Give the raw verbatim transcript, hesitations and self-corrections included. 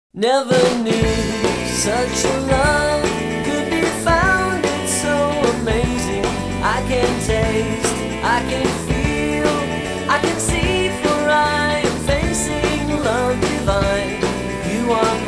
Never knew such a love could be found. It's so amazing. I can taste, I can feel, I can see, for I am facing love divine. You are